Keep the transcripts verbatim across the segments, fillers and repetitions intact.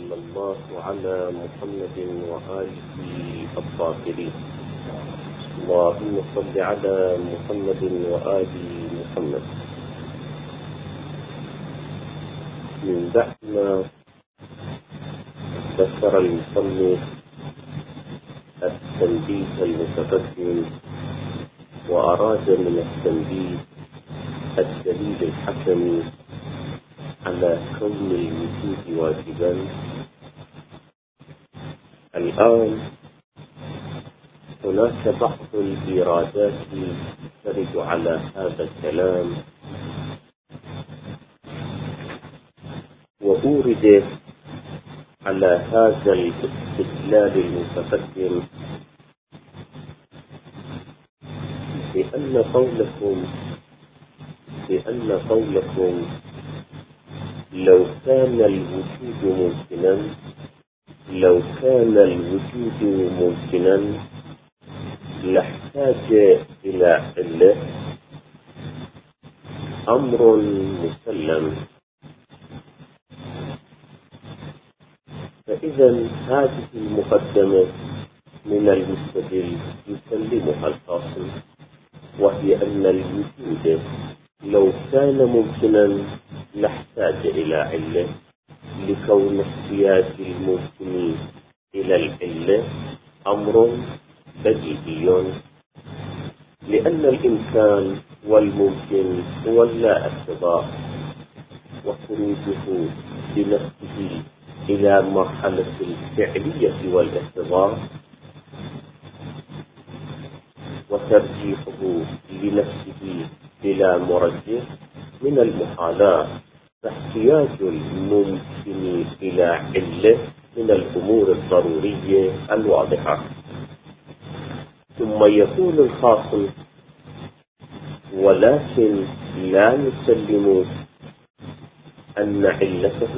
وصلى الله على محمد وآله الطاهرين. اللهم صل على محمد وآل محمد. من بعد ما ذكر المصنف التنبيه المتقدم وأراد من التنبيه الدليل الحكم على كون الوجود واجبا، الآن هناك بعض الإيرادات ترد على هذا الكلام، وأورد على هذا الاستدلال المتقدم بأن قولكم بأن قولكم لو كان الوجود ممكنا لو كان الوجود ممكنا لاحتاج إلى علة، أمر مسلم. فإذا هذه المقدمة من المستدل يسلمها القاسم، وهي أن الوجود لو كان ممكنا لاحتاج إلى علة، لكون احتياج الممكن إلى العلة أمر بديهي، لأن الإمكان والممكن هو لا اقتضاء، وخروجه بنفسه إلى مرحلة الفعلية والاقتضاء وترجيحه لنفسه بلا مرجح من المحالات، فاحتياج الممكن إلى علة من الأمور الضرورية الواضحة. ثم يقول الخاصم: ولكن لا نسلم أن علته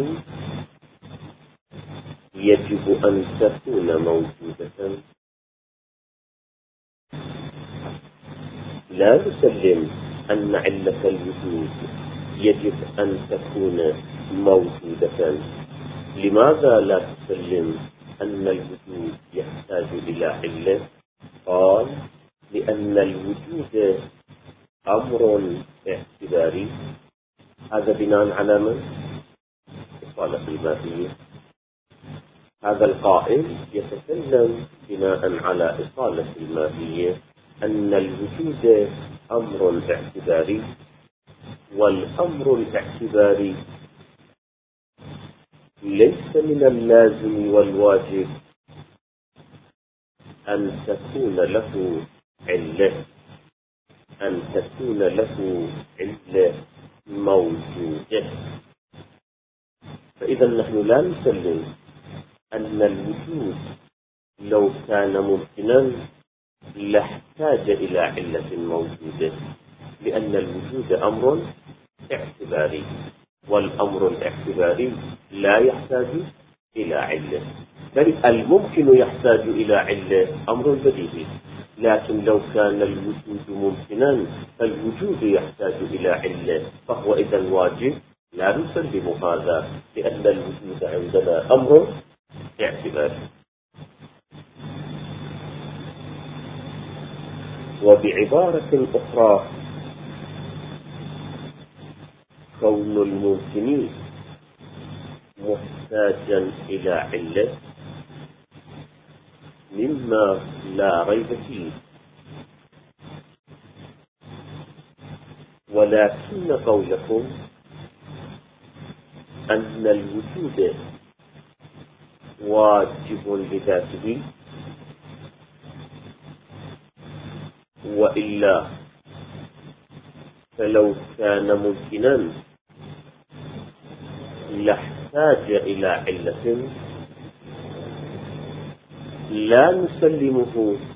يجب أن تكون موجودة. لا نسلم أن علة الوجود يجب أن تكون موجودة. لماذا لا تسلم أن الوجود يحتاج إلى علة؟ قال: لأن الوجود أمر اعتباري. هذا بناء على من؟ إصالة الماهية. هذا القائل يتكلم بناء على إصالة الماهية أن الوجود أمر اعتباري، والأمر الاعتباري ليس من اللازم والواجب أن تكون له علة أن تكون له علة موجودة. فإذا نحن لا نسلم أن الوجود لو كان ممكنا لاحتاج إلى علة موجودة، لأن الوجود أمر اعتباري، والأمر الاعتباري لا يحتاج إلى علة، بل الممكن يحتاج إلى علة، أمر بديهي. لكن لو كان الوجود ممكنا فالوجود يحتاج إلى علة، فهو إذا واجب. لا نسلم هذا، لأن الوجود عندنا أمر اعتباري. وبعبارة أخرى، كون الممكن محتاجا إلى علة مما لا ريب فيه، ولكن قولكم أن الوجود واجب لذاته، وإلا فلو كان ممكنا لاحتاج إلى علة، لا نسلمه،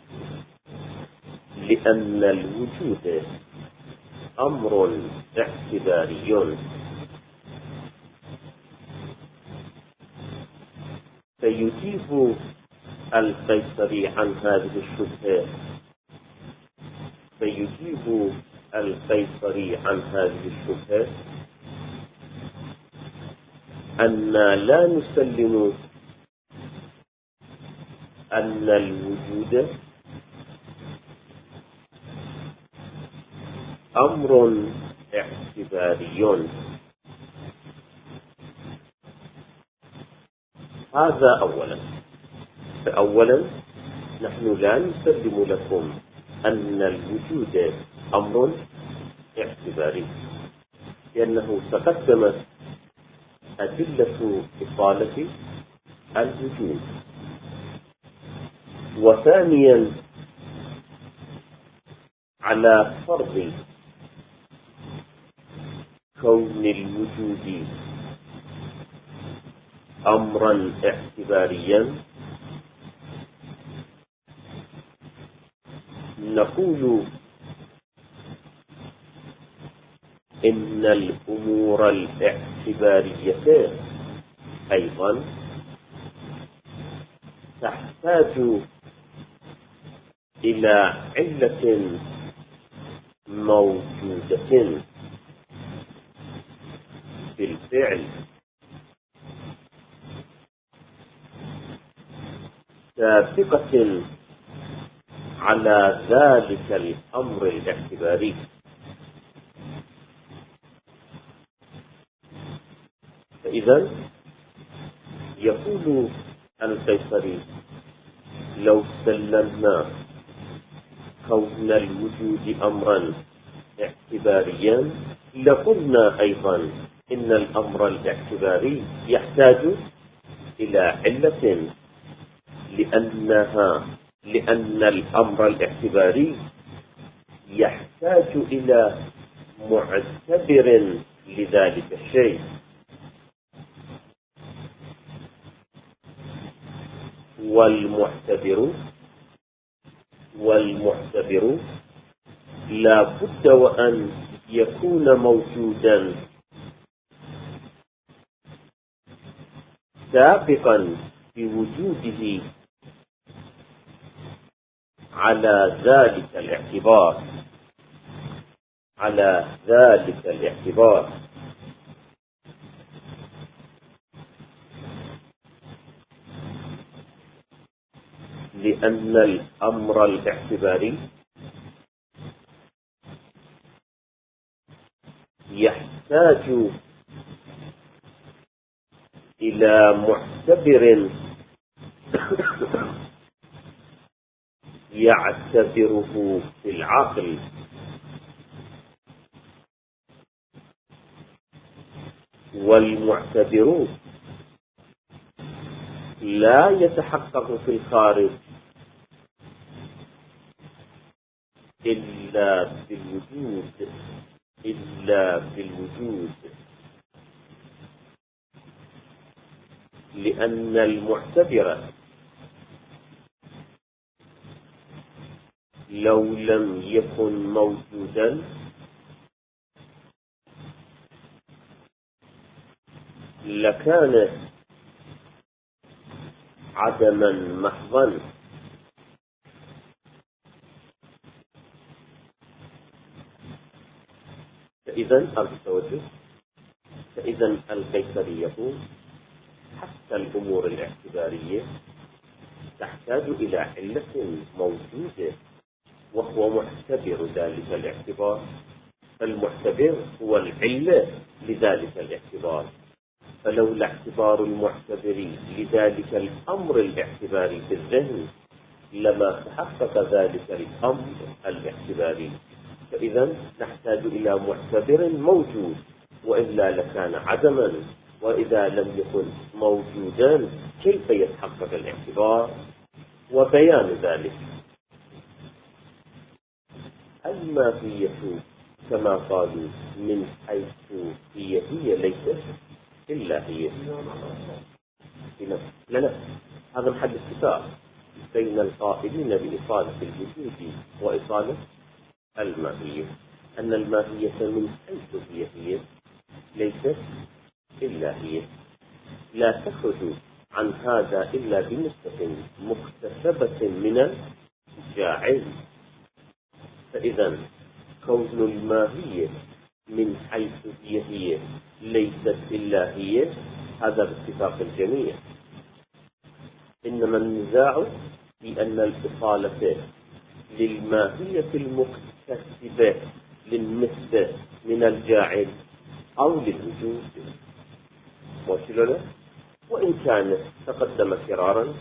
لأن الوجود أمر اعتباري. فيجيب القيصري عن هذه الشبهة فيجيب القيصري عن هذه الشبهة أن لا نسلم أن الوجود أمر اعتباري. هذا أولا. فأولا نحن لا نسلم لكم أن الوجود أمر اعتباري، لأنه تقدمت أدلة إصالة الوجود. وثانيا على فرض كون الوجود أمرا اعتباريا نقول إن الأمور الاعتبارية أيضا تحتاج إلى علة موجودة بالفعل سابقة على ذلك الأمر الاعتباري. فإذا يقول القيصري: لو سلمنا كون الوجود أمرا اعتباريا لقلنا أيضا إن الأمر الاعتباري يحتاج إلى علة، لأنها لأن الأمر الاعتباري يحتاج إلى معتبر لذلك الشيء، والمعتبر والمعتبر لا بد وأن يكون موجودا سابقا بوجوده على ذلك الاعتبار على ذلك الاعتبار لأن الأمر الاعتباري يحتاج إلى معتبر يعتبره في العقل، والمعتبر لا يتحقق في الخارج إلا بالوجود إلا بالوجود لأن المعتبر لو لم يكن موجودا لكان عدما محضا. فإذا التوجه فإذا القيصري يقول حتى الأمور الاعتبارية تحتاج إلى علة موجودة، وهو معتبر ذلك الاعتبار. المعتبر هو العلة لذلك الاعتبار، فلولا اعتبار المعتبر لذلك الأمر الاعتباري في الذهن لما تحقق ذلك الأمر الاعتباري. فإذا نحتاج إلى معتبر موجود، وإلا لكان عدما، وإذا لم يكن موجودا كيف يتحقق الاعتبار؟ وبيان ذلك الماهية كما قالوا من حيث هي هي ليست إلا هي. لا لا هذا محل اتفاق بين القائلين بإصالة الوجود وإصالة الماهية، أن الماهية من حيث هي هي ليست إلا هي، لا تخرج عن هذا إلا بنسبة مكتسبة من الجاعل. فإذا كون الماهية من حيث هي هي ليست إلا هي، هذا باتفاق الجميع. إنما النزاع في أن الإصالة للماهية المكتسبة للنسبة من الجاعل أو للوجود وشلنا. وإن كان تقدم كرارا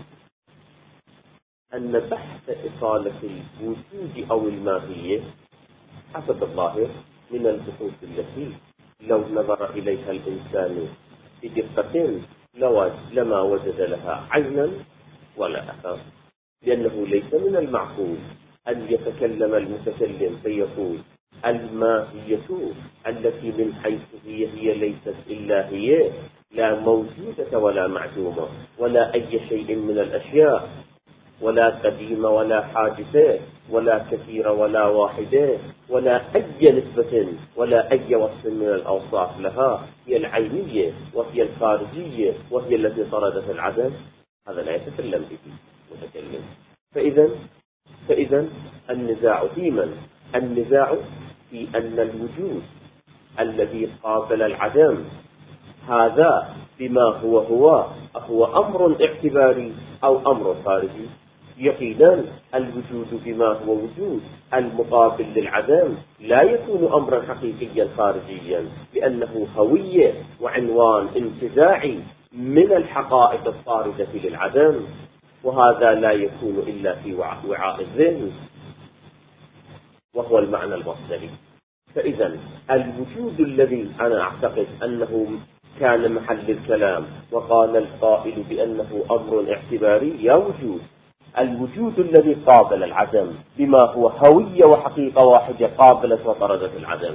أن بحث إصالة الوجود أو الماهية حسب الظاهر من البحوث التي لو نظر إليها الإنسان بدقة لما وجد لها عينا ولا أثر، لأنه ليس من المعقول أن يتكلم المتكلم فيقول الماهية التي من حيث هي هي ليست إلا هي، لا موجودة ولا معدومة ولا أي شيء من الأشياء، ولا قديمة ولا حادثة ولا كثيرة ولا واحدة ولا أي نسبة ولا أي وصف من الأوصاف لها، هي العينية وهي الخارجية وهي التي طردت العدم. هذا لا يتكلم به متكلم. فإذا فإذا النزاع في من؟ النزاع في أن الوجود الذي قابل العدم هذا بما هو هو هو أمر اعتباري أو أمر خارجي. يقينا الوجود بما هو وجود المقابل للعدم لا يكون أمرا حقيقيا خارجيا، لأنه هوية وعنوان انتزاعي من الحقائق الطاردة للعدم، وهذا لا يكون إلا في وعاء الذهن وهو المعنى المصدري. فإذا الوجود الذي أنا أعتقد أنه كان محل الكلام وقال القائل بأنه أمر اعتباري، يا وجود الوجود الذي قابل العدم بما هو هوية وحقيقة واحدة قابلت وطردت العدم،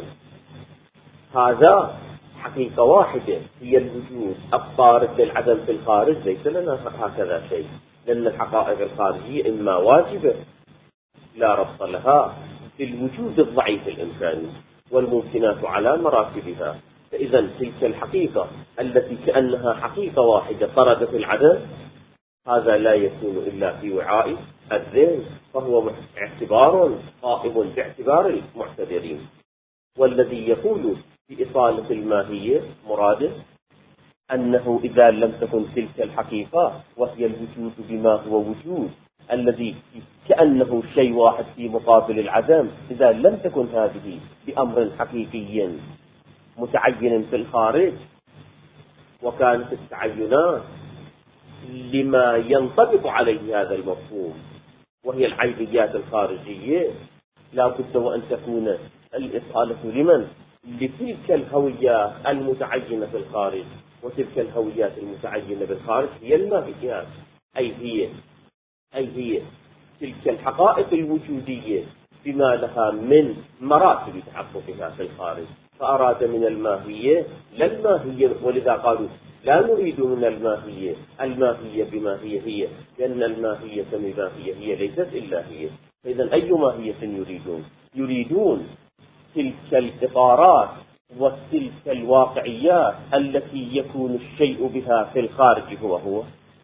هذا حقيقة واحدة هي الوجود الطارد للعدم في الخارج. ليس لنا هكذا شيء، لأن الحقائق الخارجية إما واجبة لا ربط لها بالوجود الضعيف الإمكاني والممكنات على مراتبها. فإذا تلك الحقيقة التي كأنها حقيقة واحدة طردت العدم، هذا لا يكون إلا في وعاء الذهن، فهو اعتبار قائم باعتبار المعتبرين. والذي يقول بإصالة الماهية مراده أنه إذا لم تكن تلك الحقيقة وهي الوجود بما هو وجود الذي كأنه شيء واحد في مقابل العدم، إذا لم تكن هذه بأمر حقيقي متعين في الخارج، وكانت التعينات لما ينطبق عليه هذا المفهوم وهي العينيات الخارجية، لا بد وأن تكون الإصالة لمن؟ لتلك الهويات المتعينة في الخارج، وتلك الهويات المتعينة بالخارج هي الماهيات، أي هي أي هي تلك الحقائق الوجودية بما لها من مراتب تحققها في الخارج. فأراد من الماهية لا الماهية، ولذا قالوا لا نريد من الماهية الماهية بما هي هي، لأن الماهية بما هي هي ليست إلا هي. فإذا أي ماهية يريدون؟ يريدون تلك الإطارات وتلك الواقعيات التي يكون الشيء بها في الخارج هو هو.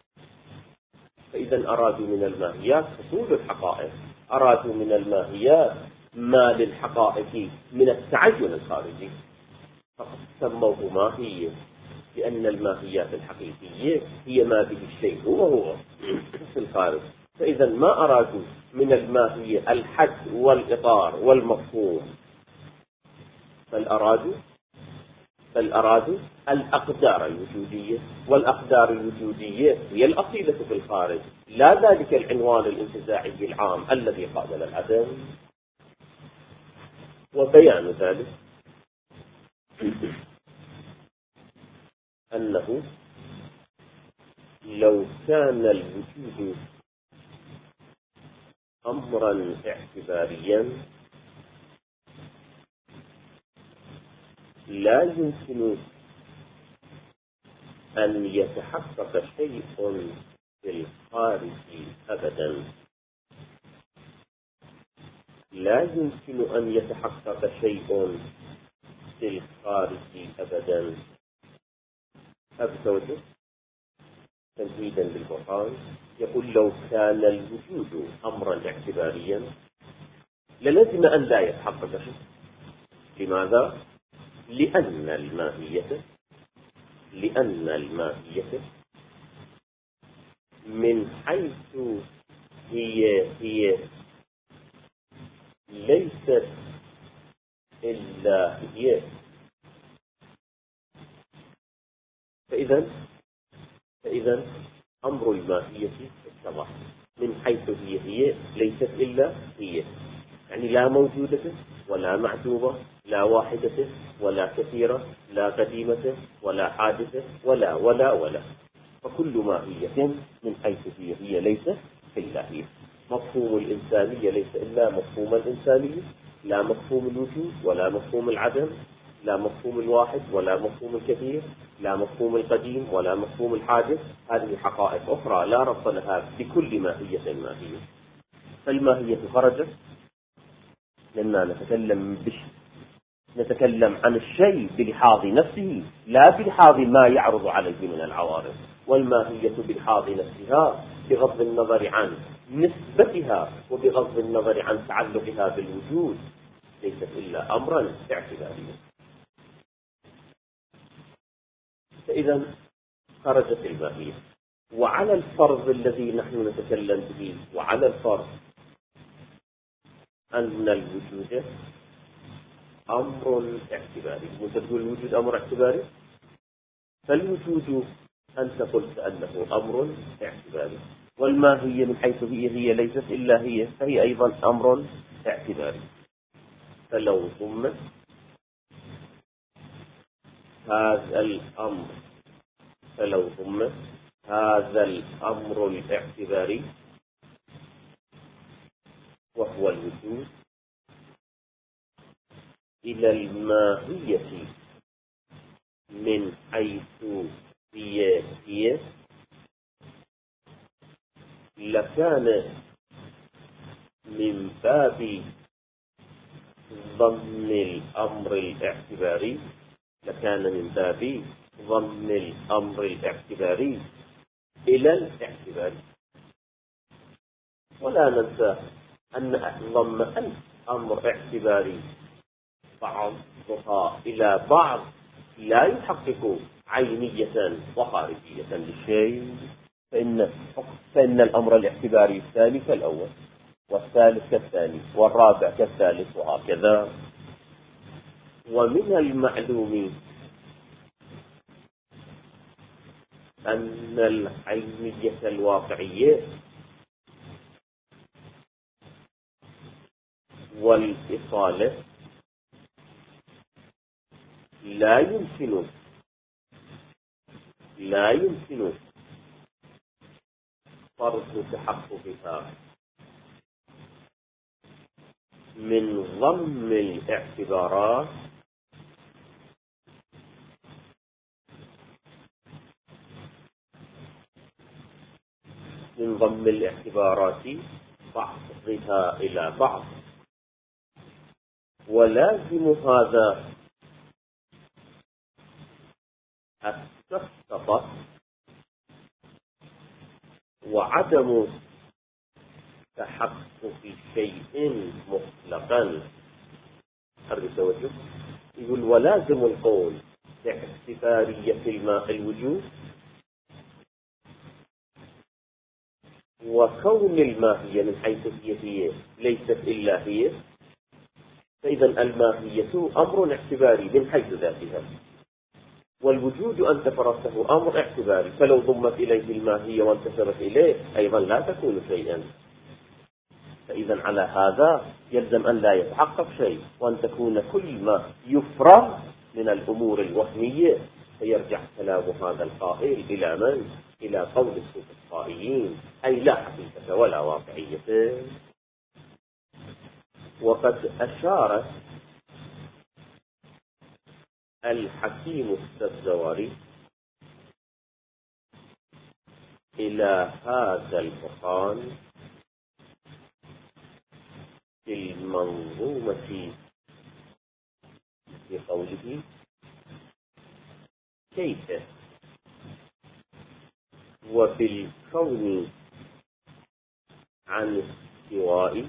فإذا أرادوا من الماهيات حصول الحقائق، أرادوا من الماهيات ما للحقائق من التعين الخارجي، فقد سموه ماهية، لأن الماهيات الحقيقية هي ما به الشيء هو هو في الخارج. فإذا ما أرادوا من الماهية الحد والإطار والمفهوم، بل أرادوا بل أرادوا الأقدار الوجودية، والأقدار الوجودية هي الأصيلة في الخارج، لا ذلك العنوان الانتزاعي العام الذي قابل العدم. وبيان ذلك أنه لو كان الوجود أمرا اعتباريا لا يمكن أن يتحقق شيء في الخارج أبدا، لا يمكن أن يتحقق شيء في الخارج أبدا. أبدا تمهيدا للقرآن يقول لو كان الوجود أمرا اعتباريا للزم أن لا يتحقق شيء. لماذا؟ لأن الماهية لأن الماهية من حيث هي هي ليست إلا هي. فإذا فإذا أمر الماهية اتضح، من حيث هي هي ليست إلا هي، يعني لا موجودة ولا معدومة، لا واحدة ولا كثيرة، لا قديمة ولا حادثة ولا ولا ولا، فكل ماهية من حيث هي هي ليست إلا هي. مفهوم الإنسانية ليس إلا مفهوم الإنسانية، لا مفهوم الوجود ولا مفهوم العدم، لا مفهوم الواحد ولا مفهوم الكثير، لا مفهوم القديم ولا مفهوم الحادث. هذه حقائق أخرى لا ربط لها بكل ماهية ماهية. فالماهية خرجت لما نتكلم بش نتكلم عن الشيء بلحاظ نفسه لا بلحاظ ما يعرض عليه من العوارض، والماهية بلحاظ نفسها بغض النظر عن نسبتها وبغض النظر عن تعلقها بالوجود ليست إلا أمرا اعتباريا. فإذا خرجت الماهية، وعلى الفرض الذي نحن نتكلم به، وعلى الفرض أن الوجود أمر اعتباري، وتقول الوجود أمر اعتباري، فالوجود أنت قلت أنه أمر اعتباري، والماهية من حيث هي هي ليست إلا هي، فهي أيضا أمر اعتباري. فلو ضمت هذا الأمر فلو ضمت هذا الأمر الاعتباري وهو الوجود إلى الماهية من حيث هي هي، لكان من باب ضم الأمر الاعتباري لكان من باب ضم الأمر الاعتباري إلى الاعتبار. ولا ننسى أن ضم الأمر اعتباري بعضها إلى بعض لا يحقق عينية وخارجية للشيء، فإن, فإن الأمر الاعتباري الثاني كالأول، والثالث كالثاني، والرابع كالثالث، وهكذا. ومن المعلوم أن العينية الواقعية والإصالة لا يمكن لا يمكن فرض تحققها من ضم الاعتبارات من ضم الاعتبارات بعضها إلى بعض. ولازم هذا السخطة وعدم تحقق شيء مطلقا. أرجو توجه. يقول ولازم القول باعتبارية الماء الوجود، وكون الماهية من حيث هي هي ليست إلا هي، فإذا الماهية أمر اعتباري من حيث ذاتها، والوجود أنت فرضته أمر اعتباري، فلو ضمت إليه الماهية وانتسبت إليه أيضا لا تكون شيئا. فإذا على هذا يلزم أن لا يتحقق شيء، وأن تكون كل ما يفرغ من الأمور الوهمية. فيرجع كلام هذا القائل إلى من؟ إلى قول السفسطائيين، أي لا حقيقة ولا واقعية. وقد أشار الحكيم السبزواري إلى هذا البرهان في المنظومة بقوله: كيف وبالكون عن استواء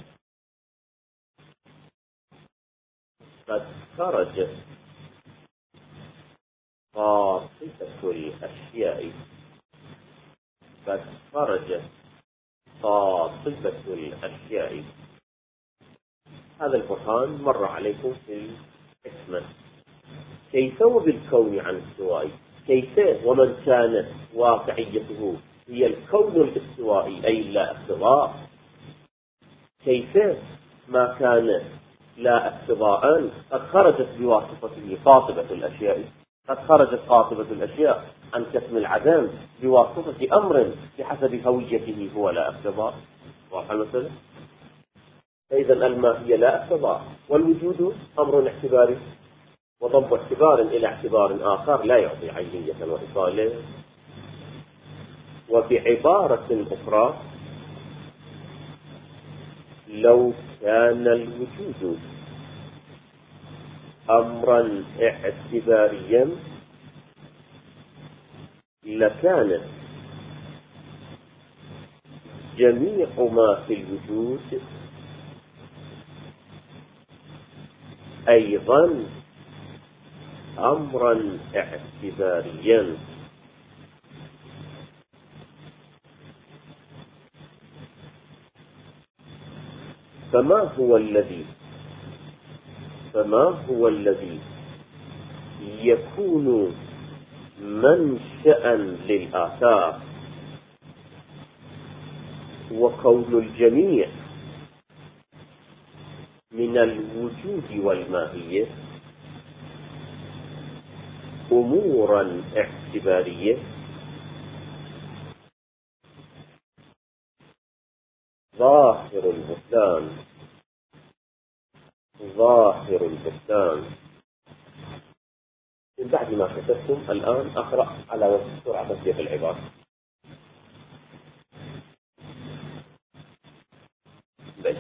قد خرج قاطبة الأشياء قد خرجت قاطبة الأشياء. هذا البرهان مر عليكم في الحكمة. كيف وبالكون عن استوائي؟ كيف ومن كانت واقعيته هي الكون الاستوائي أي لا اقتضاء؟ كيف ما كان لا اقتضاء قد خرجت بواسطته قاطبة الأشياء، قد خرجت قاطبة الأشياء عن كتم العدم بواسطة أمر بحسب هويته هو لا اقتضاء. واضح المسألة؟ فإذا الماهية لا اقتضاء، والوجود أمر اعتباري، وضم اعتبار إلى اعتبار آخر لا يعطي عينية وإصالة. وبعبارة أخرى، لو كان الوجود أمرا اعتباريا لكانت جميع ما في الوجود أيضا أمرا اعتباريا. فما هو الذي فما هو الذي يكون منشأ للآثار وكون الجميع من الوجود والماهية أمورا اعتبارية؟ ظاهر البطلان ظاهر البطلان. من بعد ما كتبتم الآن أقرأ على وجه السرعة تسبيق العبارة. بس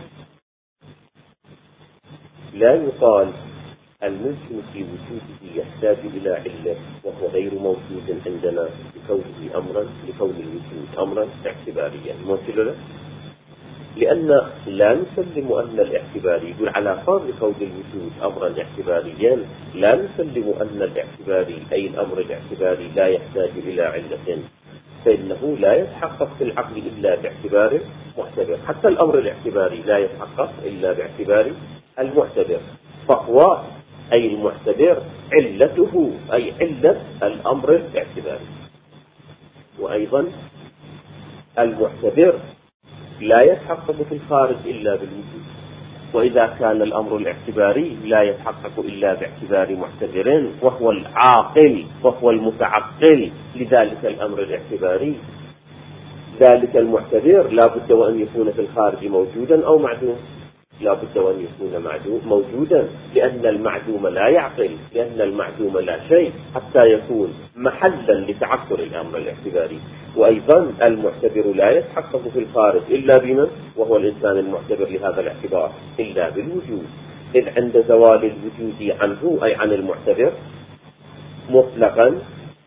لا يقال الممكن في وجوده يحتاج إلى علة وهو غير موجود عندنا لكونه أمرا لكون الوجود أمرا اعتباريا. ممكن له؟ لأن لا نسلم أن الاعتباري يقول على فرض كون الوجود أمرا اعتباريا، لا نسلم أن الاعتباري أي الأمر الاعتباري لا يحتاج إلى علة، فإنه لا يتحقق في العقل إلا باعتبار معتبر. حتى الأمر الاعتباري لا يتحقق إلا باعتبار المعتبر، فهو أي المعتبر علته أي علة الأمر الاعتباري. وأيضا المعتبر لا يتحقق في الخارج إلا بالوجود، وإذا كان الأمر الاعتباري لا يتحقق إلا باعتبار معتبر وهو العاقل وهو المتعقل لذلك الأمر الاعتباري، ذلك المعتبر لا بد وأن يكون في الخارج موجودا أو معدوم، لا بد وأن يكون معدوم موجودا، لأن المعدوم لا يعقل، لأن المعدوم لا شيء حتى يكون محلا لتعقل الأمر الاعتباري. وأيضا المعتبر لا يتحقق في الخارج إلا بمن؟ وهو الإنسان المعتبر لهذا الاعتبار، إلا بالوجود. إذ عند زوال الوجود عنه أي عن المعتبر مطلقا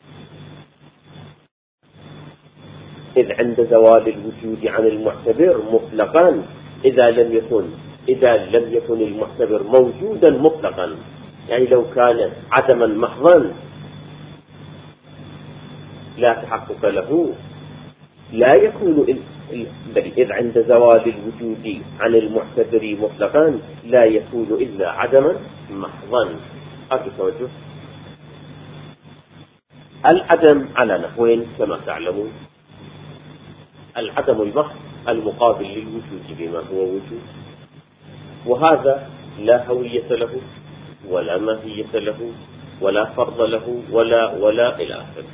إذ عند زوال الوجود عن المعتبر مطلقا إذا لم يكن إذا لم يكن المعتبر موجودا مطلقا، يعني لو كان عدما محضا لا تحقق له لا يكون إذ عند زوال الوجود عن المعتبر مطلقا لا يكون إلا عدما محضا. أرجو توجه. العدم على نحوين كما تعلمون: العدم المحض المقابل للوجود بما هو وجود، وهذا لا هوية له ولا ماهية له ولا فرض له ولا ولا إلى آخره.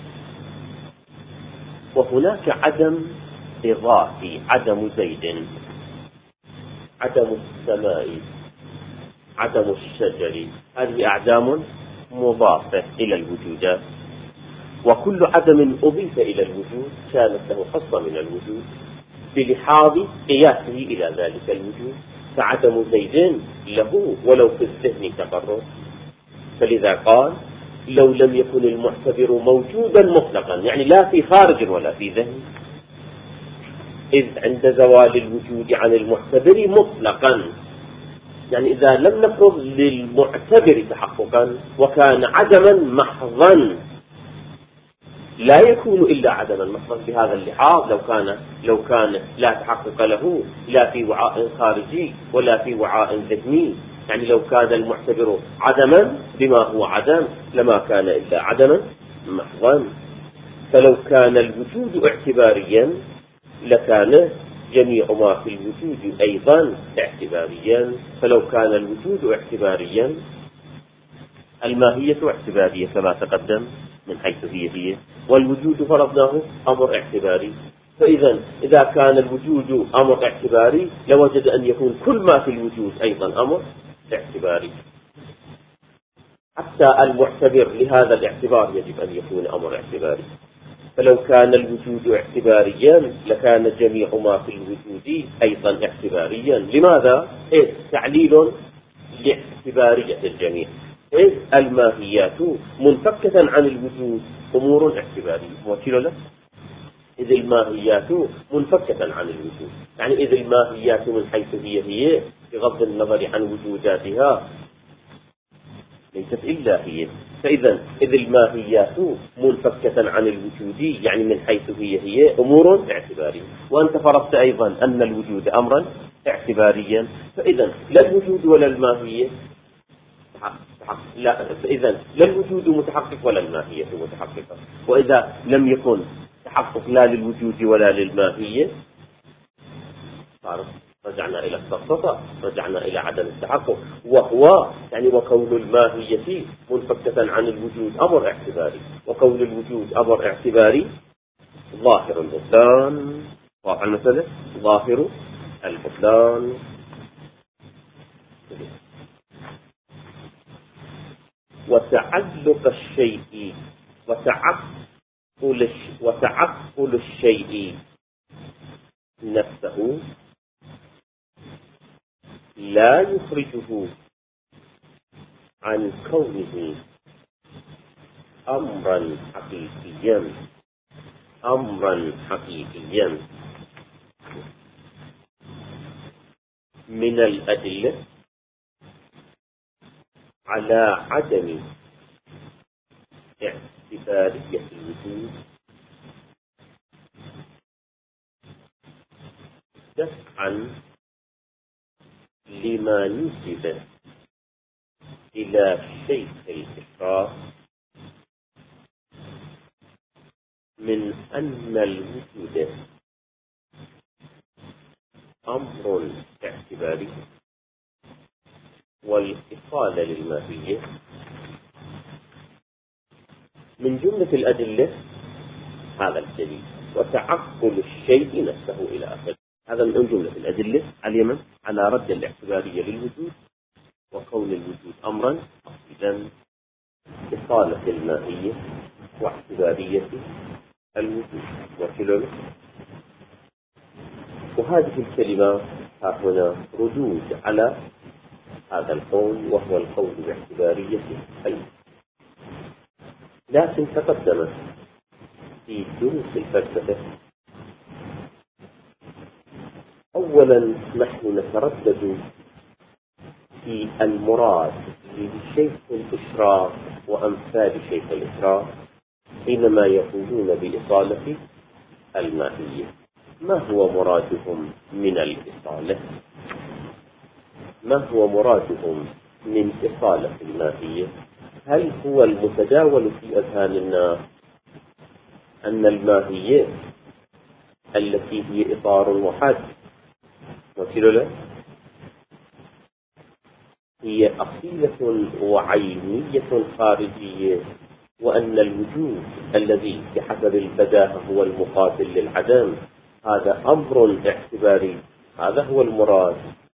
وهناك عدم إضافي: عدم زيد، عدم السماء، عدم الشجر. هذه أعدام مضافة إلى الوجودات، وكل عدم أضيف إلى الوجود كانت له حصة من الوجود بلحاظ قياسه إلى ذلك الوجود، فعدم زيد له ولو في الذهن تقرر. فلذا قال: لو لم يكن المعتبر موجودا مطلقا، يعني لا في خارج ولا في ذهن، إذ عند زوال الوجود عن المعتبر مطلقا يعني إذا لم نفرض للمعتبر تحققا وكان عدما محضا، لا يكون إلا عدما محضا بهذا اللحاظ. لو كان لو كان لا تحقق له لا في وعاء خارجي ولا في وعاء ذهني، يعني لو كان المعتبر عدما بما هو عدم لما كان إلا عدما محضا. فلو كان الوجود اعتباريا لكان جميع ما في الوجود أيضا اعتباريا. فلو كان الوجود اعتباريا الماهية اعتبارية كما تقدم من حيث هي هي، والوجود فرضناه أمر اعتباري. فإذا إذا كان الوجود أمر اعتباري لوجد أن يكون كل ما في الوجود أيضا أمر اعتباري. حتى المعتبر لهذا الاعتبار يجب أن يكون أمر اعتباري. فلو كان الوجود اعتباريا لكان جميع ما في الوجود أيضا اعتباريا. لماذا؟ إيه تعليل لاعتبارية الجميع. إذ الماهيات منفكة عن الوجود أمور اعتبارية. وكيل له إذ الماهيات منفكة عن الوجود، يعني إذ الماهيات من حيث هي هي بغض النظر عن وجوداتها ليست إلا هي. فإذا إذ الماهيات منفكة عن الوجود يعني من حيث هي هي أمور اعتبارية. وأنت فرضت أيضا أن الوجود أمرا اعتباريا، فإذا لا الوجود ولا الماهية لا إذا لا الوجود متحقق ولا الماهية متحققة. وإذا لم يكن تحقق لا للوجود ولا للماهية رجعنا إلى السقطة، رجعنا إلى عدم التحقق. وهو يعني وكون الماهية منفكة عن الوجود أمر اعتباري، وكون الوجود أمر اعتباري ظاهر البطلان. واضح المسألة؟ ظاهر البطلان. وتعلق الشيء وتعقل وتعقل الشيء نفسه لا يخرجه عن كونه أمرا حقيقيا أمرا حقيقيا من الأدلة على عدم اعتبارية الوجود دفعا لما نسب إلى شيخ الإشراف من أن الوجود أمر اعتباري والإصالة للماهية. من جملة الأدلة هذا الدليل وتعقل الشيء نفسه إلى آخره. هذا من جملة الأدلة على اليمن على رد الاعتبارية للوجود وكون الوجود أمرا إذن إصالة الماهية واعتبارية الوجود وكله. وهذه الكلمات ها هنا ردود على هذا القول وهو القول باعتبارية الوجود. لكن تقدم في دروس الفلسفة أولا نحن نتردد في المراد لشيخ الإشراف وأمثال شيخ الإشراف حينما يقولون بإصالة الماهية. ما هو مرادهم من الإصالة؟ ما هو مرادهم من إصالة الماهية؟ هل هو المتداول في أذهان الناس أن الماهية التي هي إطار وحد وكل له هي أصيلة وعينية خارجية، وأن الوجود الذي بحسب البداهة هو المقابل للعدم هذا أمر اعتباري؟ هذا هو المراد.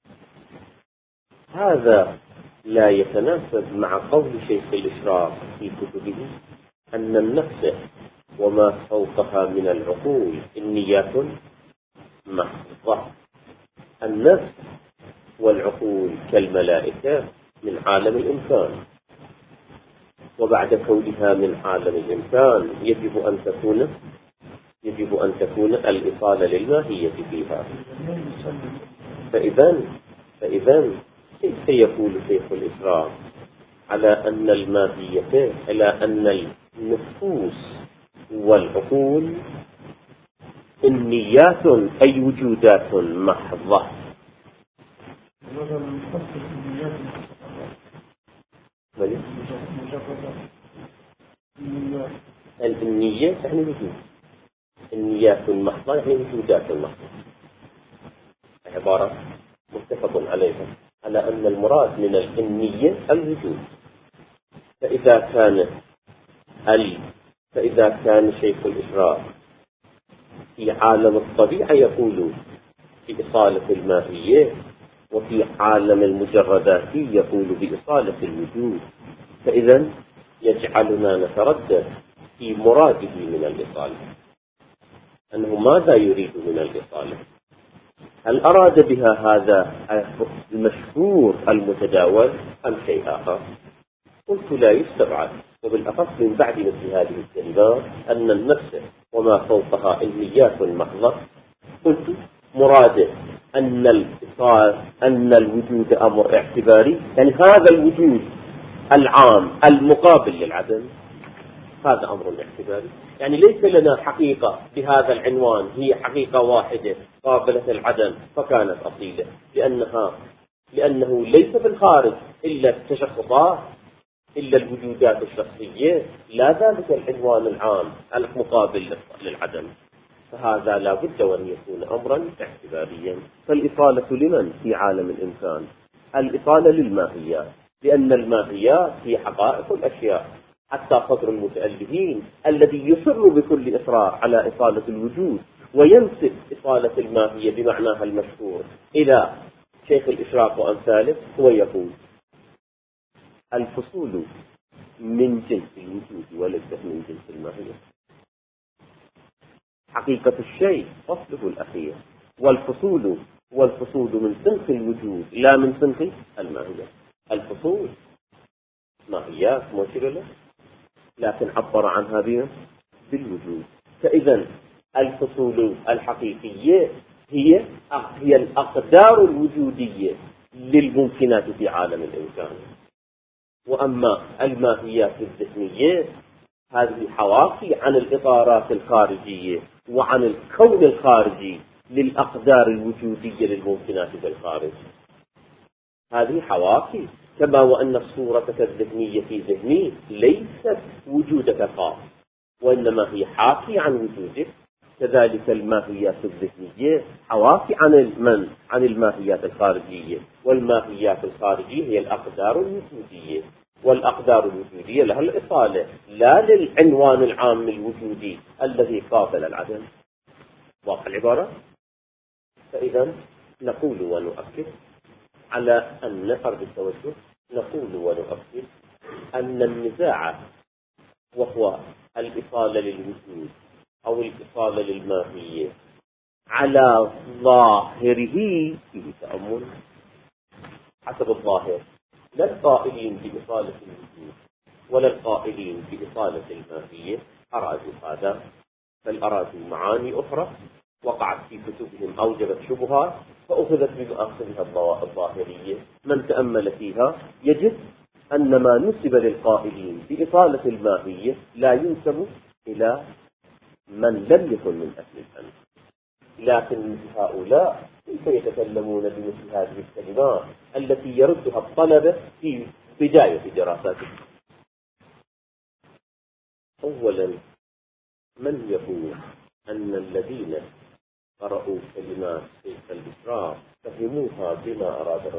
هذا لا يتناسب مع قول شيخ الإشراف في كتبه أن النفس وما فوقها من العقول النيات محضة. النفس والعقول كالملائكة من عالم الإنسان، وبعد كونها من عالم الإنسان يجب أن تكون يجب أن تكون الإصالة للماهية فيها. فإذا فإذا كيف يقول شيخ الإسلام على أن الماهية، على أن النفوس والعقول إنيات أي وجودات محضة؟ الإنية يعني وجود، النيات محضة يعني وجودات محضة، عبارة متفق عليها على أن المراد من الإنية الوجود. فإذا كان ال فإذا كان شيخ الإشراق في عالم الطبيعة يقول بإصالة الماهية، وفي عالم المجردات يقول بإصالة الوجود، فإذا يجعلنا نتردد في مراده من الإصالة، أنه ماذا يريد من الإصالة؟ هل أراد بها هذا المشهور المتداول أم شيء آخر؟ قلت لا يستبعد، وبالأخص من بعد مثل هذه الكلمات أن النفس وما فوقها إنيات محضة. قلت مراده أن الإصال أن الوجود أمر اعتباري، يعني هذا الوجود العام المقابل للعدم هذا أمر اعتباري، يعني ليس لنا حقيقة بهذا العنوان، هي حقيقة واحدة قابلة العدم فكانت أصيلة، لأنها لأنه ليس في الخارج إلا التشخصات، إلا الوجودات الشخصية، لا ذلك العنوان العام المقابل للعدم، فهذا لا بد وأن يكون أمرا اعتباريا. فالإصالة لمن في عالم الإنسان؟ الإصالة للماهيات، لأن الماهيات هي حقائق الأشياء، حتى صدر المتألهين الذي يصر بكل إصرار على إصالة الوجود وينسب إصالة الماهية بمعناها المشهور إلى شيخ الإشراق وأمثاله، هو يقول الفصول من جنس الوجود وليست من جنس الماهية. حقيقة الشيء فصله الأخير، والفصول والفصول من صنف الوجود لا من صنف الماهية. الفصول ماهيات موجودة لكن عبر عنها بالوجود، فإذا الفصول الحقيقية هي هي الأقدار الوجودية للممكنات في عالم الإمكان، وأما الماهيات الذهنية هذه حواكي عن الإطارات الخارجية وعن الكون الخارجي للأقدار الوجودية للممكنات في الخارج. هذه حواكي، كما وأن صورتك الذهنية في ذهني ليست وجودك خاص، وإنما هي حاكي عن وجودك، كذلك الماهيات الذهنية حواكي عن من عن الماهيات الخارجية، والماهيات الخارجية هي الأقدار الوجودية، والأقدار الوجودية لها الإصالة لا للعنوان العام الوجودي الذي قابل العدم. واضح العبارة؟ فإذا نقول ونؤكد على أن فرض التوجه، نقول ونؤكد أن النزاع وهو الإصالة للوجود أو الإصالة للماهية على ظاهره فيه تأمل حسب الظاهر، لا القائلين بإصالة الوجود ولا القائلين بإصالة الماهية أرادوا هذا، بل أرادوا معاني أخرى وقعت في كتبهم أوجبت شبهات فأخذت بمآخذها الظاهرية. من تأمل فيها يجد أن ما نسب للقائلين بإصالة الماهية لا ينسب إلى من لم يكن من أهل الفن، لكن هؤلاء كيف يتكلمون بمثل هذه الكلمات التي يردها الطلبة في بداية دراساتهم؟ أولا، من يقول أن الذين قرأوا كلمات شيخ الإشراق فهموها بما أراده؟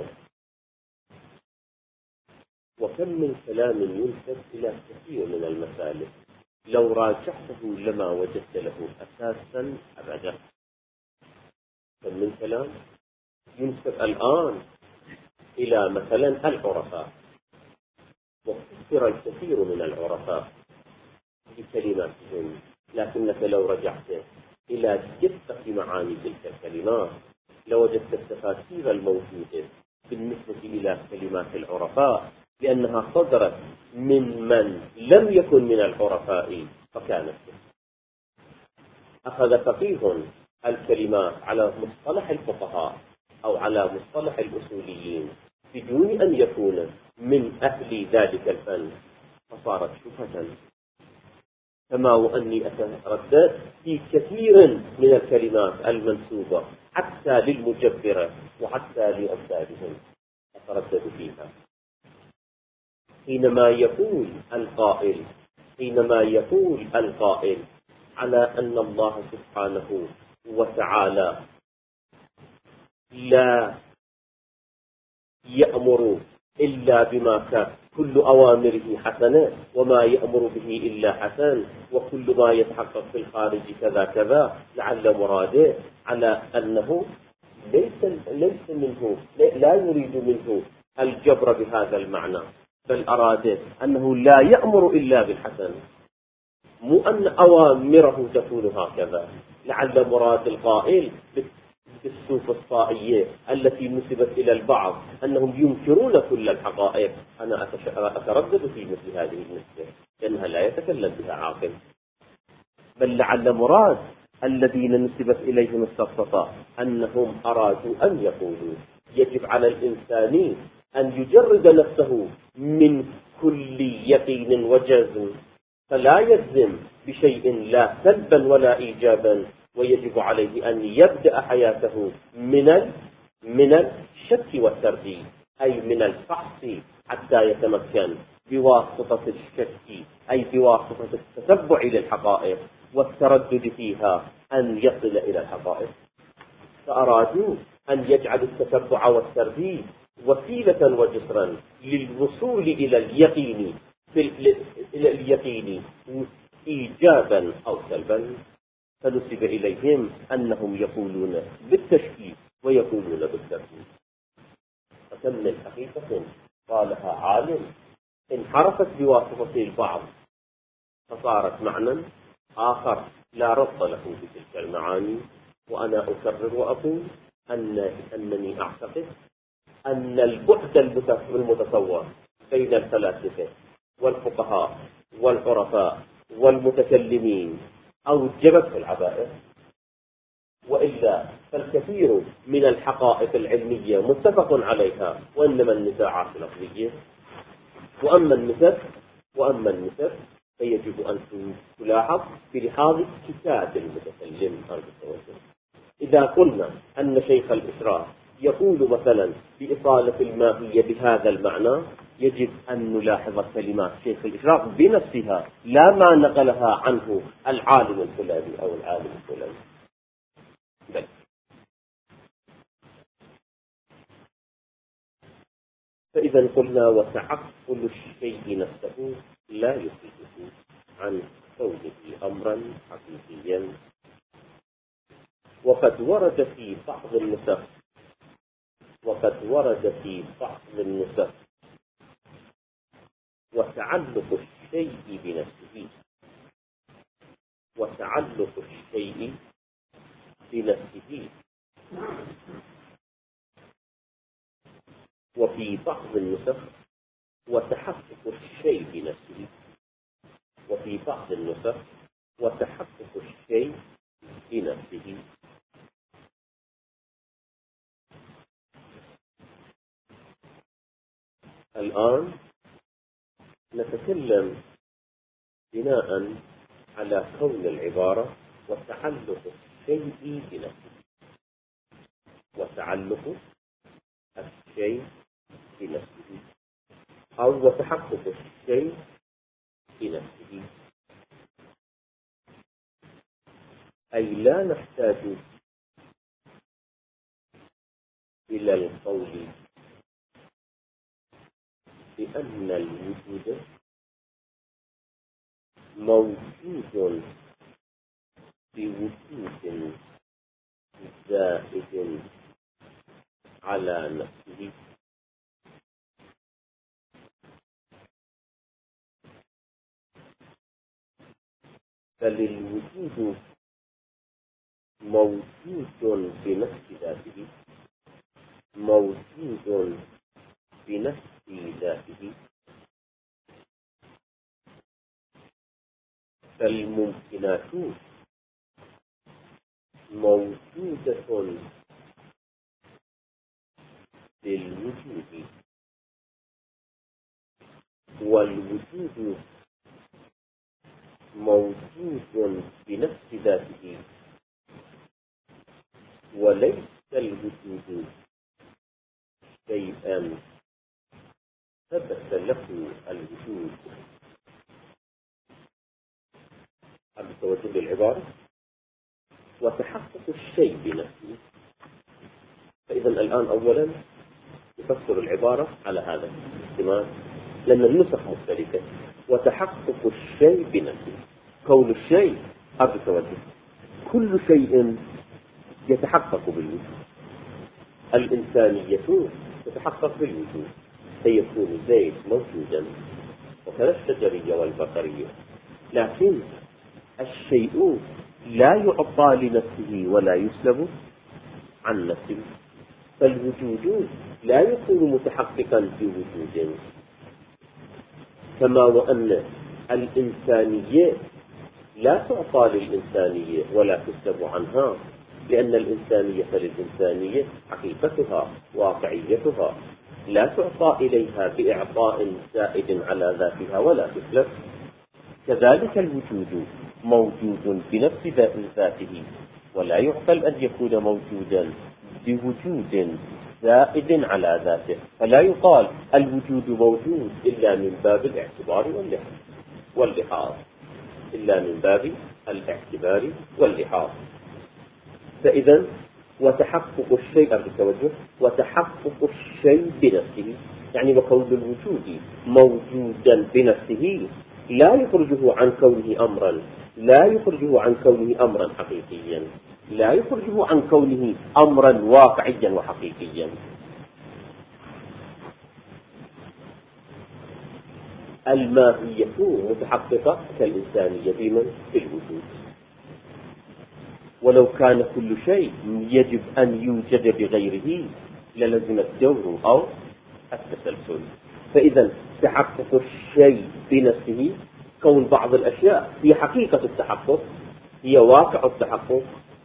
وكم من كلام ينسب إلى كثير من المسالك لو راجعته لما وجدت له أساسا أبدا. كم من كلام ينسب الآن إلى مثلا العرفاء، وكثر الكثير من العرفاء بكلماتهم، لكنك لو رجعت إلى دقة معاني تلك الكلمات لوجدت التفاسير الموجودة بالنسبة إلى كلمات العرفاء لأنها صدرت من من لم يكن من العرفاء، فكانت أخذ فقيه الكلمات على مصطلح الفقهاء أو على مصطلح الأصوليين بدون أن يكون من أهل ذلك الفن، فصارت شبهة. كما وأني أتردد في كثير من الكلمات المنسوبة حتى للمجبرة وحتى لأمثالهم، أتردد فيها. حينما يقول القائل حينما يقول القائل على أن الله سبحانه وتعالى لا يأمر إلا بما كان، كل أوامره حسنة وما يأمر به إلا حسن، وكل ما يتحقق في الخارج كذا كذا، لعل مراده على أنه ليس ليس منه لا يريد منه الجبر بهذا المعنى، بل أراد أنه لا يأمر إلا بالحسن، مو أن أوامره تكون هكذا. لعل مراد القائل بالسوفسطائية التي نسبت إلى البعض أنهم ينكرون كل الحقائق، أنا أتردد في مثل هذه النسبة لأنها لا يتكلم بها عاقل. بل لعل مراد الذين نسبت إليهم السفسطة أنهم أرادوا أن يقولوا يجب على الإنسان أن يجرد نفسه من كل يقين وجزم، فلا يجزم بشيء لا سلبا ولا إيجابا، ويجب عليه أن يبدأ حياته من من الشك والترديد، أي من الفحص حتى يتمكن بواسطة الشك، أي بواسطة التتبع للحقائق والتردد فيها أن يصل إلى الحقائق. فأرادوا أن يجعلوا التتبع والترديد وسيلة وجسرا للوصول إلى اليقين إلى اليقين إيجابا أو سلبا، فنسب إليهم أنهم يقولون بالتشكيك ويقولون بالترديد. فكم من حقيقة قالها عالم انحرفت بواسطة البعض فصارت معنى آخر لا ربط له بتلك المعاني. وأنا أكرر وأقول أن أنني أعتقد أن البعد المتصور بين الفلاسفة والفقهاء والعرفاء والمتكلمين أوجبت العبائر، وإلا فالكثير من الحقائق العلمية متفق عليها، وإنما النزاعات لفظية. وأما النسب وأما النسب فيجب أن تلاحظ في لحاظ كتاب المتكلم المتوسط. إذا قلنا أن شيخ الإشراف يقول مثلا بإطالة الماهية بهذا المعنى، يجب أن نلاحظ كلمات شيخ الإشراف بنفسها، لا ما نقلها عنه العالم الفلاني أو العالم الفلاني. بل فإذا قلنا وتعقل الشيء نفسه لا يفيده عن كونه أمرا حقيقيا. وقد ورد في بعض النسخ وقد ورد في بعض النسخ وتعلق الشيء بنفسه وتعلق الشيء بنفسه وفي بعض النسخ وتحقق الشيء بنفسه وفي بعض النسخ وتحقق الشيء بنفسه. الآن نتكلم بناء على كون العبارة وتعلق الشيء بنفسه وتعلق الشيء بنفسه أو وتحقق الشيء بنفسه، أي لا نحتاج إلى القول بأن الوجود موجود بوجود زائد على نفسه، بل الوجود موجود بنفس ذاته موجود بنفس ذاته. فالممكنات موجودة للوجود الوجود، والوجود موجود بنفس ذاته، وليس الوجود شيئا ثبت له الوجود. هل توجه للعبارة؟ وتحقق الشيء بنفسه. فإذا الآن أولا يفسر العبارة على هذا الاحتمال، لأن النسخ مختلفة. وتحقق الشيء بنفسه، كون الشيء هذا توجه، كل شيء يتحقق بالوجود. الإنسانية تتحقق بالوجود، فيكون زيد موجودا وكذا الشجرية والبقرية. لكن الشيء لا يعطى لنفسه ولا يسلب عن نفسه، فالوجود لا يكون متحققا في وجود، كما وأن الإنسانية لا تعطى للإنسانية ولا تسلب عنها، لأن الإنسانية للإنسانية حقيقتها واقعيتها لا تعطى إليها بإعطاء زائد على ذاتها ولا تسلب. كذلك الوجود موجود بنفس ذاته، ولا يعقل أن يكون موجودا بوجود زائد على ذاته، فلا يقال الوجود موجود إلا من باب الاعتبار واللحاظ، إلا من باب الاعتبار واللحاظ. فإذا وتحقق الشيء بالتوجه، وتحقق الشيء بنفسه، يعني وكون الوجود موجودا بنفسه لا يخرجه عن كونه أمرا، لا يخرجه عن كونه أمرا حقيقيا، لا يخرجه عن كونه أمرا واقعيا وحقيقيا. الماهية متحققة كالإنسانية بمن؟ في الوجود. ولو كان كل شيء يجب أن يوجد بغيره للزم الدور أو التسلسل. فإذا تحقق الشيء بنفسه، كون بعض الأشياء هي حقيقة التحقق، هي واقع التحقق.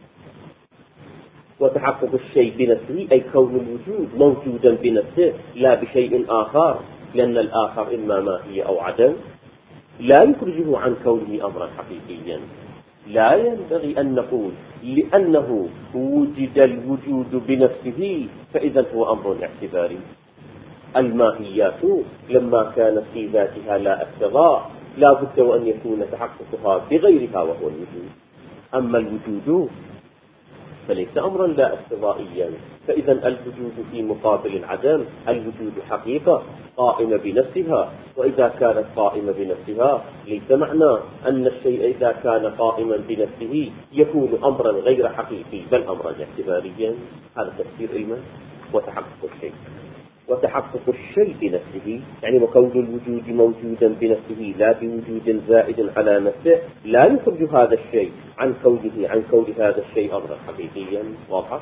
وتحقق الشيء بنفسه أي كون الوجود موجودا بنفسه لا بشيء آخر، لأن الآخر إما ماهية أو عدم، لا يخرجه عن كونه أمرا حقيقيا. لا ينبغي أن نقول لأنه وجد الوجود بنفسه فإذا هو أمر اعتباري. الماهيات لما كانت في ذاتها لا اقتضاء لا بد وأن يكون تحققها بغيرها وهو الوجود. أما الوجود فليس أمرا لا اقتضائيا، فإذا الوجود في مقابل العدم، الوجود حقيقة قائمة بنفسها، وإذا كانت قائمة بنفسها ليس معنى أن الشيء إذا كان قائما بنفسه يكون أمرا غير حقيقي بل أمرا اعتباريا. هذا تفسير علما وتحقق الشيء. وتحقق الشيء بنفسه يعني وكون الوجود موجودا بنفسه لا بوجود زائد على نفسه لا يخرج هذا الشيء عن كونه عن كون هذا الشيء أمرا حقيقيا. واضح؟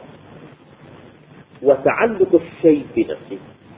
وتعلق الشيء بنفسه،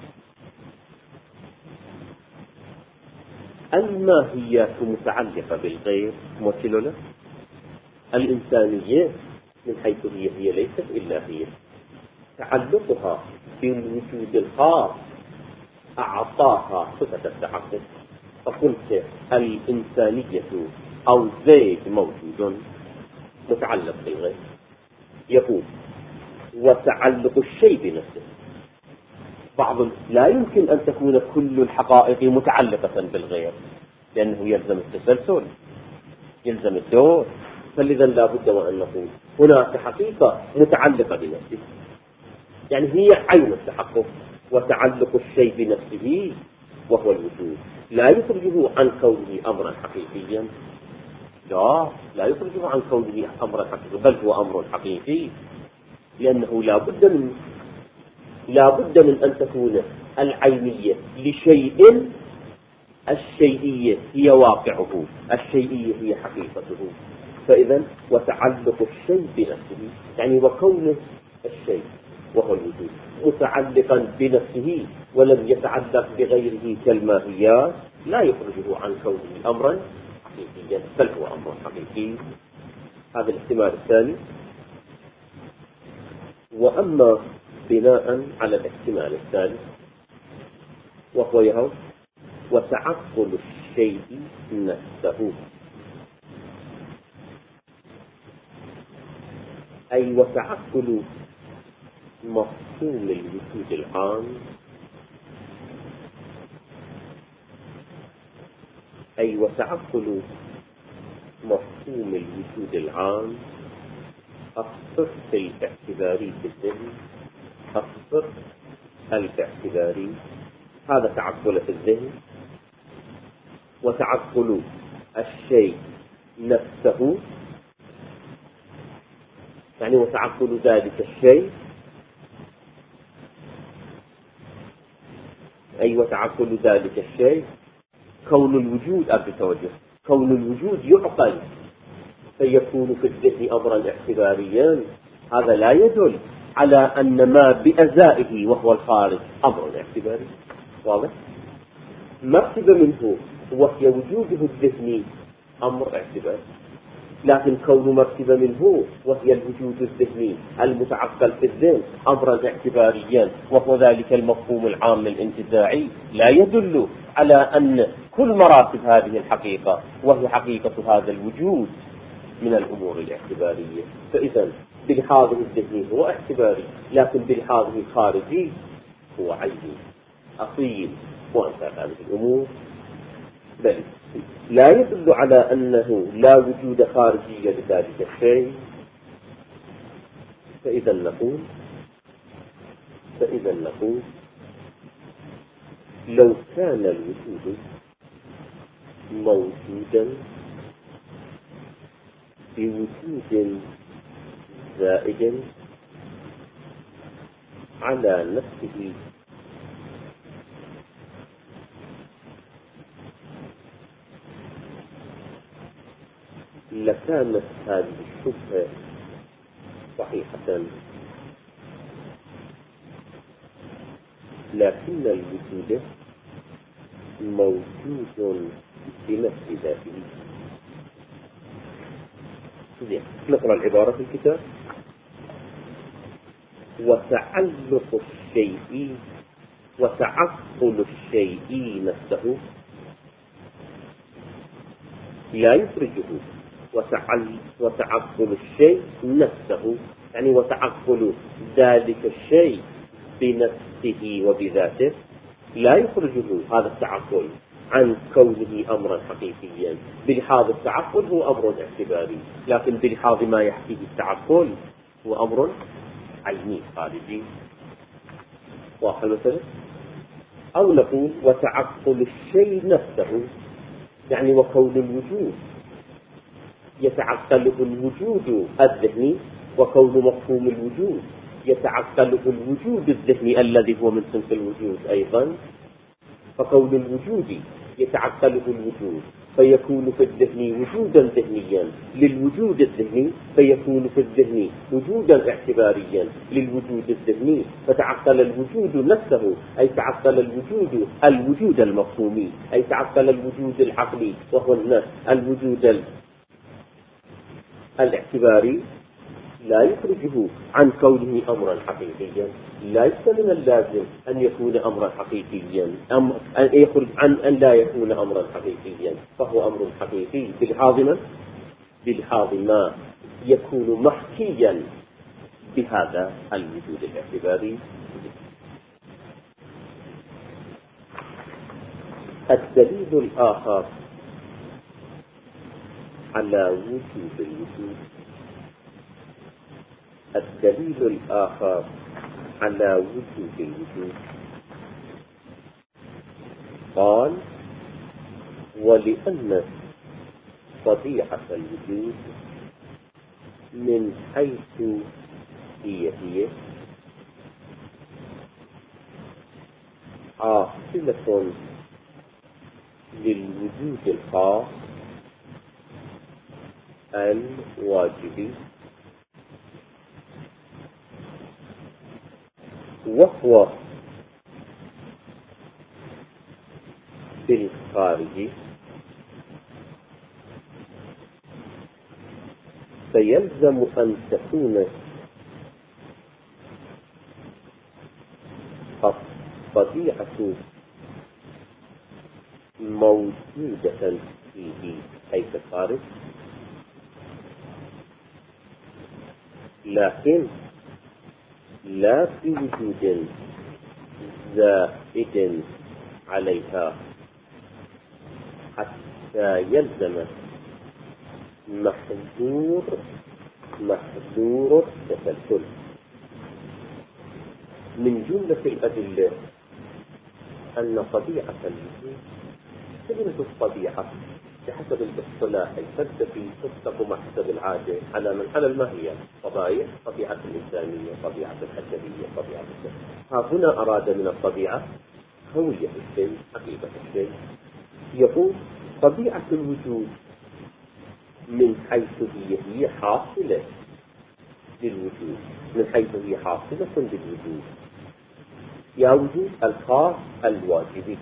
الماهيات متعلقة بالغير مثل له. الإنسانية من حيث هي هي ليست إلا هي، تعلقها بالوجود الخاص أعطاها صفة التحقق. فقلت الإنسانية أو زيد موجود متعلق بالغير. يقول وتعلق الشيء بنفسه، بعض لا يمكن أن تكون كل الحقائق متعلقة بالغير، لأنه يلزم التسلسل، يلزم الدور. فلذا لا بد وأن نقول هناك حقيقة متعلقة بنفسه، يعني هي عين التحقق. وتعلق الشيء بنفسه وهو الوجود لا يخرجه عن كونه أمرا حقيقيا، لا لا يخرجه عن كونه أمرا حقيقيا، بل هو أمر حقيقي، لأنه لا بد من لا بد من أن تكون العينية لشيء، الشيئية هي واقعه، الشيئية هي حقيقته. فإذا وتعلق الشيء بنفسه يعني وكونه الشيء وهو الوجود متعلقا بنفسه ولم يتعلق بغيره كالماهيات لا يخرجه عن كونه أمرا حقيقيا بل هو أمر حقيقي. هذا الاحتمال الثاني. وأما بناء على الاحتمال الثالث وهو يهو وتعقل الشيء نفسه، أي وتعقل مفهوم الوجود العام، أي وتعقل مفهوم الوجود العام الصرف الاعتباري في الذهن، الصرف الاعتباري، هذا تعقل في الذهن. وتعقل الشيء نفسه، يعني وتعقل ذلك الشيء، أي وتعقل ذلك الشيء كون الوجود أبي توجه كون الوجود يعقل فيكون في الذهن أمرا اعتباريا، هذا لا يدل على أن ما بأزائه وهو الخارج أمر اعتباري. واضح؟ مرتبة منه وهي وجوده الذهني أمر اعتباري، لكن كون مرتبة منه وهي الوجود الذهني المتعقل في الذهن أمرا اعتباريا وهو ذلك المفهوم العام الانتزاعي، لا يدل على أن كل مراتب هذه الحقيقة وهي حقيقة هذا الوجود من الأمور الاعتبارية. فإذا بلحاظه الذهني هو اعتباري، لكن بلحاظه الخارجي هو عيني أصيل وأمثال هذه الأمور، بل لا يدل على أنه لا وجود خارجي لذلك الشيء. فإذا نقول فإذا نقول لو كان الوجود موجودا بوجود زائد على نفسه لكانت هذه الشبهة صحيحة، لكن الوجود موجود بنفس ذاته. نقرأ العبارة في الكتاب: وتعلق الشيء وتعقل الشيء نفسه لا يخرجه. وتعقل الشيء نفسه يعني وتعقل ذلك الشيء بنفسه وبذاته لا يخرجه هذا التعقل عن كونه أمرا حقيقيا. بلحاظ التعقل هو أمر اعتباري، لكن بلحاظ ما يحكيه التعقل هو أمر عيني خارجي. واضح مثلا؟ أو نقول وتعقل الشيء نفسه يعني وكون الوجود يتعقله الوجود الذهني، وكون مفهوم الوجود يتعقله الوجود الذهني الذي هو من صنف الوجود أيضا. فكون الوجود يتعقله الوجود فيكون في الذهن وجودا ذهنيا للوجود الذهني، فيكون في الذهن وجودا اعتباريا للوجود الذهني، فتعقل الوجود نفسه أي تعقل الوجود الوجود المفهومي، أي تعقل الوجود العقلي وهو النفس الوجود الاعتباري، لا يخرجه عن كونه أمرا حقيقيا. ليس من اللازم أن يكون أمرا حقيقيا، أم أن يخرج عن أن لا يكون أمرا حقيقيا، فهو أمر حقيقي بلحاظ ما بلحاظ ما يكون محكيا بهذا الوجود الاعتباري. الدليل الآخر على وجود الوجود الدليل الآخر على وجود الوجود قال: ولأن طبيعة الوجود من حيث هي هي حاصلة للوجود الخاص الواجبي، وهو بالخارج، فيلزم أن تكون الطبيعة موجودة فيه أي في الخارج، لكن لا في وجود زائد عليها حتى يلزم محظور محظور التسلسل. من جملة الأدلة أن طبيعة الوجود تجد الطبيعة بحسب الاصطلاح الفلسفي تطلق حسب العادة على من على الماهية، طبائع، طبيعة الإنسانية، طبيعة الحشرية، طبيعة الشيء. ها هنا أراد من الطبيعة هوية الشيء، حقيقة الشيء. يقول طبيعة الوجود من حيث هي هي حاصلة للوجود، من حيث هي حاصلة للوجود، يا وجود الخاص الواجبي،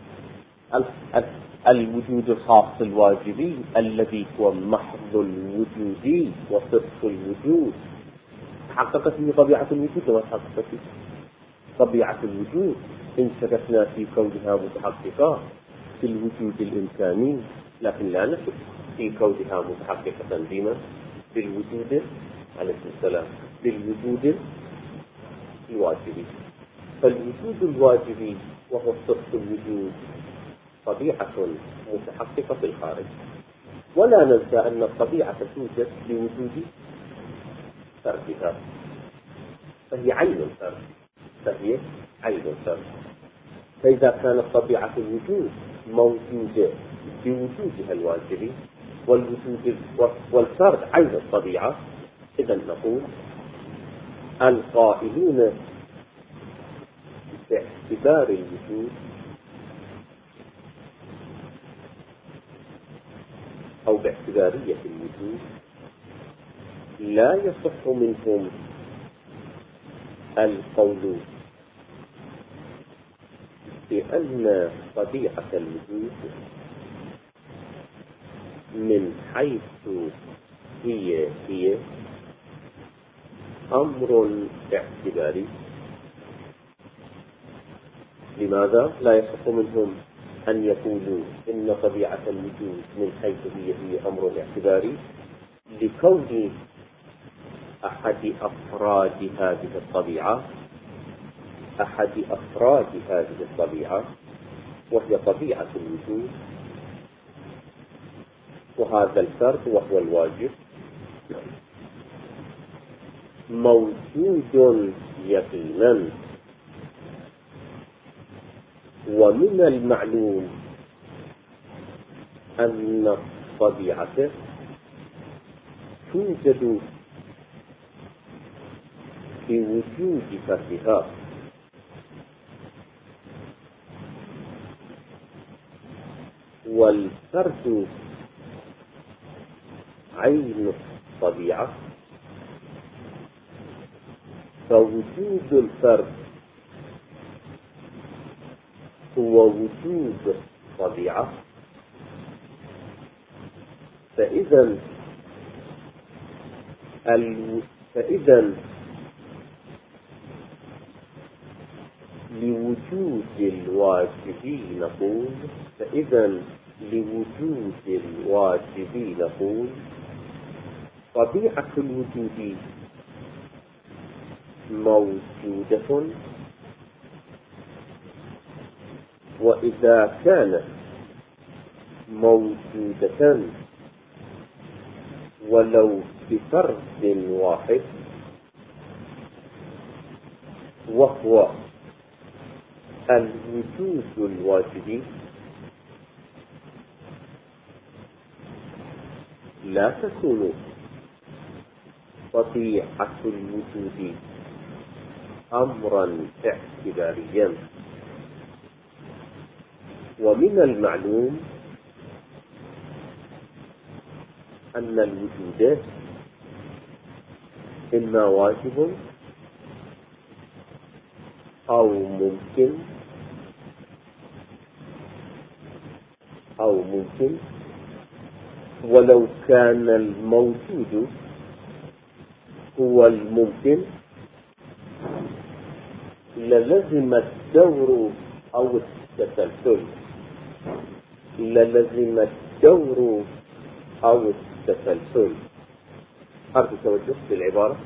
الوجود الخاص الواجبي الذي هو محض الوجود وصدق الوجود. تحققت في طبيعة الوجود وما تحققت في طبيعة الوجود إن شككنا في كونها متحققة في الوجود الإمكاني، لكن لا نشك في كونها متحققة بما بالوجود عليه السلام بالوجود الواجبي. فالوجود الواجبي وهو صدق الوجود طبيعة متحققة في الخارج، ولا ننسى أن الطبيعة توجد لوجود فردها، فهي عين الفرد، فهي عين الفرد. فإذا كانت طبيعة الوجود موجودة بوجودها الواجبي والوجود والفرد عين الطبيعة، إذا نقول القائلون باعتبار الوجود أو باعتبارية الوجود لا يصح منهم القول بأن طبيعة الوجود من حيث هي هي أمر اعتباري. لماذا لا يصح منهم أن يقولوا إن طبيعة الوجود من حيث هي هي أمر اعتباري؟ لكون أحد أفراد هذه الطبيعة أحد أفراد هذه الطبيعة وهي طبيعة الوجود، وهذا الفرد وهو الواجب موجود يقينا. ومن المعلوم أن الطبيعة توجد في وجود فردها، والفرد عين الطبيعة، فوجود الفرد هو وجود الطبيعة. فإذا ال... فإذا لوجود الواجب نقول فإذا لوجود الواجب نقول طبيعة الوجود موجودة، وإذا كانت موجودة ولو بفرد واحد وهو الوجود الواجبي، لا تكون طبيعة الوجود أمرا اعتباريا. ومن المعلوم أن الوجود إما واجب أو ممكن أو ممكن ولو كان الموجود هو الممكن للزم الدور أو التسلسل. للزم الدور أو التسلسل. أرجو التوجه للعبارة.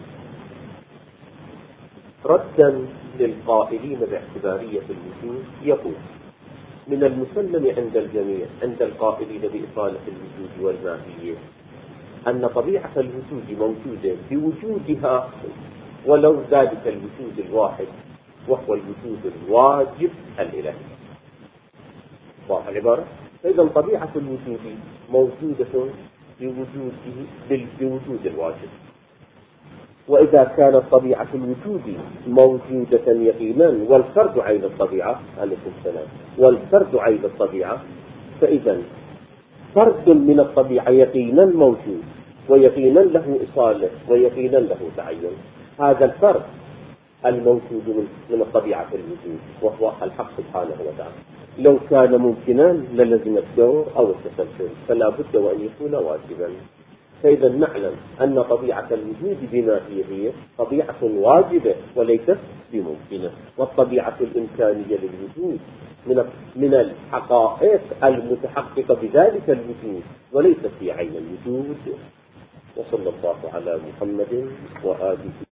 ردا للقائلين باعتبارية الوجود يقول: من المسلم عند الجميع عند القائلين بإصالة الوجود والماهية أن طبيعة الوجود موجودة بوجودها ولو ذلك الوجود الواحد وهو الوجود الواجب الإلهي. واضح العبارة؟ فإذا طبيعة الوجود موجودة بوجوده بوجود الواجب. وإذا كانت طبيعة الوجود موجودة يقينا والفرد عين الطبيعة عليكم السلام والفرد عين الطبيعة، فإذا فرد من الطبيعة يقينا موجود ويقينا له إصالة ويقينا له تعين. هذا الفرد الموجود من الطبيعة الوجود وهو الحق سبحانه وتعالى لو كان ممكنا للزم الدور أو التسلسل، فلا بد وأن يكون واجبا. فإذا نعلم أن طبيعة الوجود بما هي هي طبيعة واجبة وليست بممكنة، والطبيعة الإمكانية للوجود من من الحقائق المتحققة بذلك الوجود وليست في عين الوجود. وصلى الله على محمد وآله